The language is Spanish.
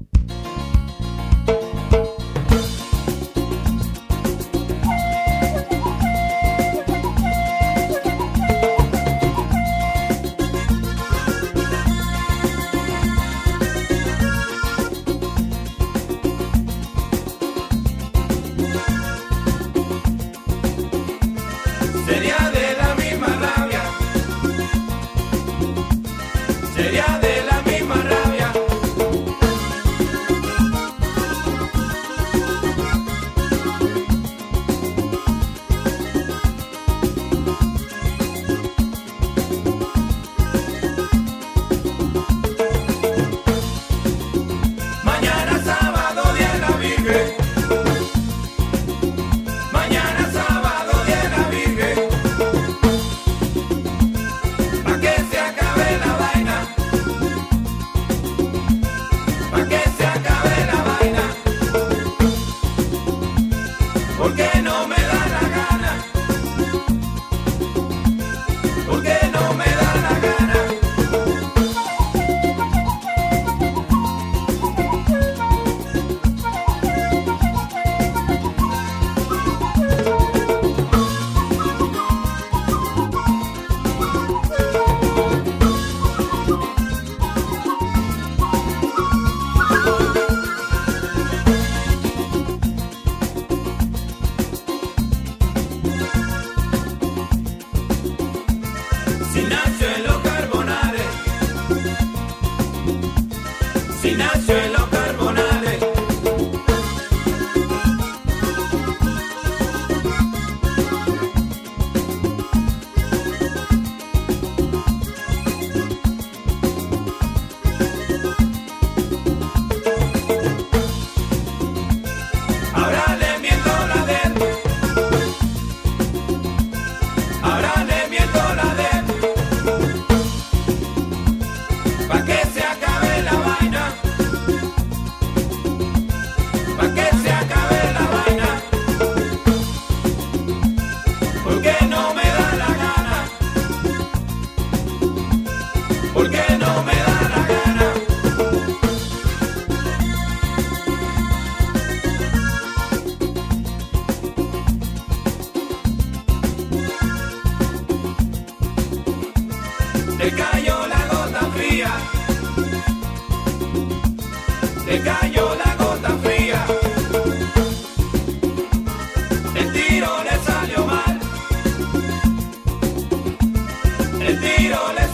Sería de la misma rabia, sería de la misma rabia. Mañana sábado, día de la Virgen. Mañana sábado, día de la Virgen. Pa' que se acabe la vaina. Pa' que se acabe la vaina. Porque no me da la gana. Porque no me da la gana. Si nació en los Carbonares, si nació en los Carbonares, ahora le miento la de él, ahora le miento la de él. Pa' que se acabe la vaina, pa' que se acabe la vaina, porque no me da la gana, porque no me da la gana. Le cayó la gota fría, le cayó la gota fría, el tiro le salió mal, el tiro le